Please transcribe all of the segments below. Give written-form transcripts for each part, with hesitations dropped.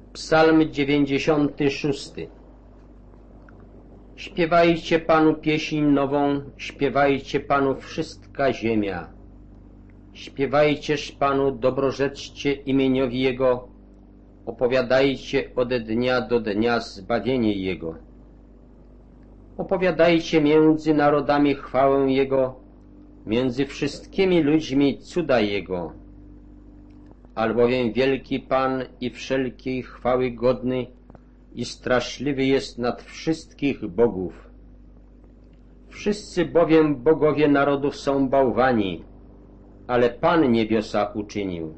Psalm 96. Śpiewajcie Panu pieśń nową, śpiewajcie Panu wszystka ziemia. Śpiewajcież Panu, dobrorzeczcie imieniowi Jego, opowiadajcie ode dnia do dnia zbawienie Jego. Opowiadajcie między narodami chwałę Jego, między wszystkimi ludźmi cuda Jego. Albowiem wielki Pan i wszelkiej chwały godny i straszliwy jest nad wszystkich bogów. Wszyscy bowiem bogowie narodów są bałwani, ale Pan niebiosa uczynił.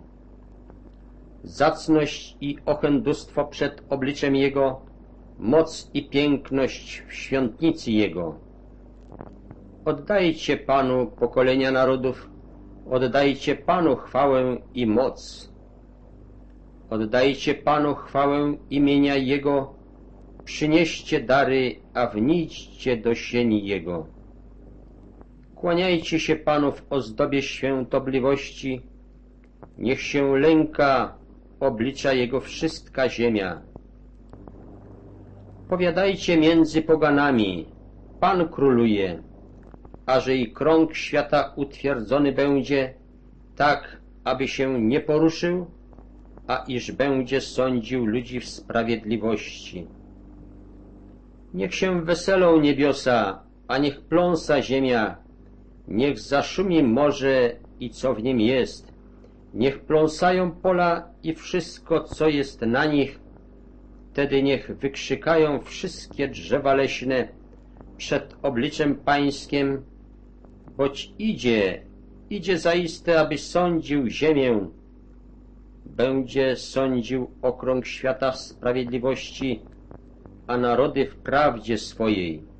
Zacność i ochendustwo przed obliczem Jego, moc i piękność w świątnicy Jego. Oddajcie Panu pokolenia narodów, oddajcie Panu chwałę i moc. Oddajcie Panu chwałę imienia Jego, przynieście dary, a wnijdźcie do sieni Jego. Kłaniajcie się Panu w ozdobie świątobliwości, niech się lęka oblicza Jego wszystka ziemia. Powiadajcie między poganami, Pan króluje, aże i krąg świata utwierdzony będzie, tak, aby się nie poruszył, a iż będzie sądził ludzi w sprawiedliwości. Niech się weselą niebiosa, a niech pląsa ziemia, niech zaszumi morze i co w nim jest, niech pląsają pola i wszystko, co jest na nich, wtedy niech wykrzykają wszystkie drzewa leśne przed obliczem Pańskim, boć idzie zaiste, aby sądził ziemię, będzie sądził okrąg świata w sprawiedliwości, a narody w prawdzie swojej.